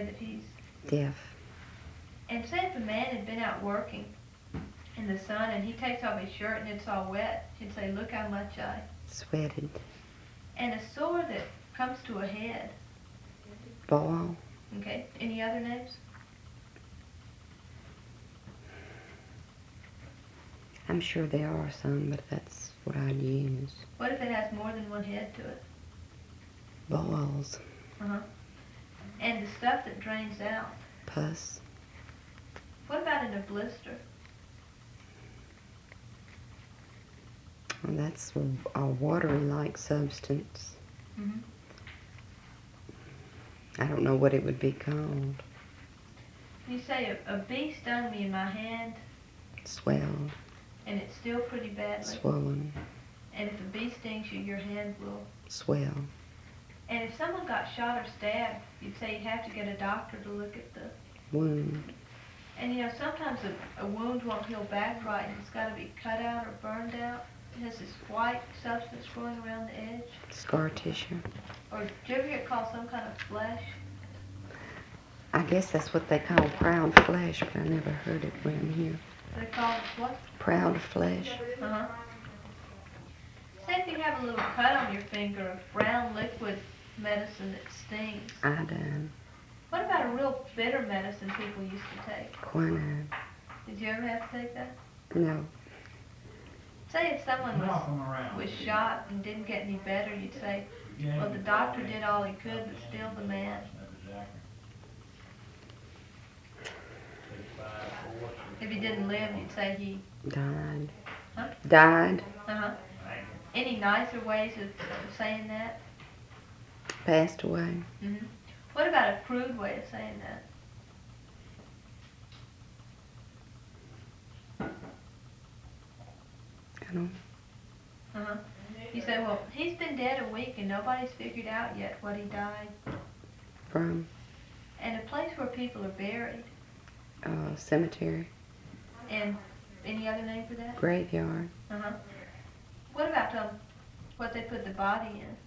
say that he's deaf. And say if a man had been out working in the sun and he takes off his shirt and it's all wet, he'd say, look how much I Sweated. And a sore that comes to a head. Boil. Okay. Any other names? I'm sure there are some, but that's what I'd use. What if it has more than one head to it? Boils. Uh-huh. And the stuff that drains out? Pus. What about in a blister? Well, that's a watery-like substance. Mm-hmm. I don't know what it would be called. You say a bee stung me in my hand. Swelled. And it's still pretty badly. Swollen. And if a bee stings you, your hand will swell. And if someone got shot or stabbed, you'd say you'd have to get a doctor to look at the wound. And you know, sometimes a wound won't heal back right, and it's got to be cut out or burned out. It has this white substance growing around the edge. Scar tissue. Or did you ever get called some kind of flesh? I guess that's what they call proud flesh, but I never heard it around here. They call it what? Proud flesh. Uh-huh. Say if you have a little cut on your finger of brown liquid medicine that stings. Iodine. What about a real bitter medicine people used to take? Quinine. Did you ever have to take that? No. Say if someone was shot and didn't get any better, you'd say, well, the doctor did all he could, but still the man. If he didn't live, you'd say he died. Huh? Died. Uh-huh. Any nicer ways of saying that? Passed away. Mm-hmm. What about a crude way of saying that? I don't. Uh-huh. You say, well, he's been dead a week and nobody's figured out yet what he died from. And a place where people are buried. Cemetery. And any other name for that? Graveyard. Uh-huh. What about what they put the body in?